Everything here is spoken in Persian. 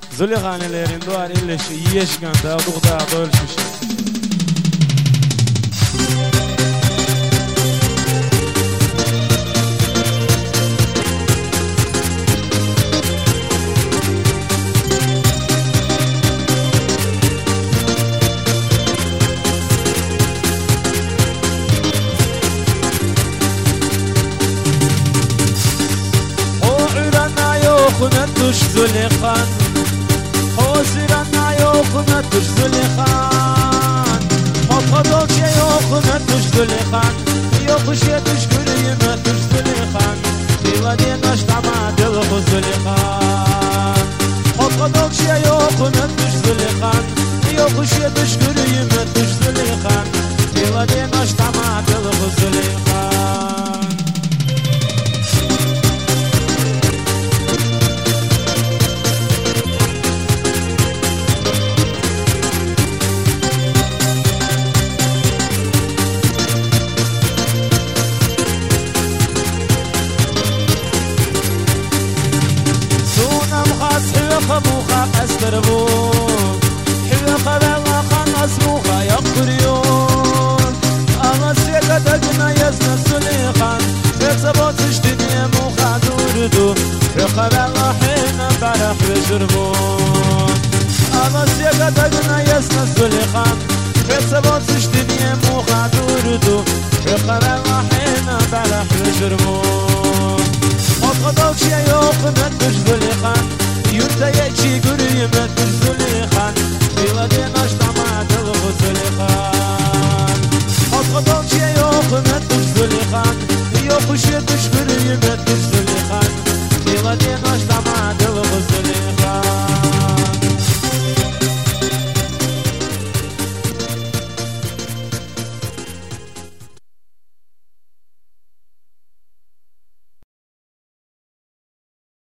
Züleyxanelerin duvar illeşi yeşkanda Duğda ölçüş Kunetuş Züleyxan Hosirana yok kunetuş Züleyxan Hopodokya yok kunetuş Züleyxan Yokuş yetiş gürüyüme tuş Züleyxan Divadiye naştama dilhu Züleyxan Hopodokya yok kunetuş Züleyxan Yokuş yetiş gürüyüme tuş Züleyxan Divadiye naştama dilhu Züleyxan خبوخا أستربو حلقة بلقا أسبوخا يقريون أما سيكا تجنا يزنا سليخان بيرزبو تشتني موخا دوردو حلقة بلقا حينا برح بجربون أما سيكا تجنا يزنا سليخان بيرزبو تشتني موخا دوردو حلقة بلقا حينا برح بجربون خطوك شي يوق ندش سليخان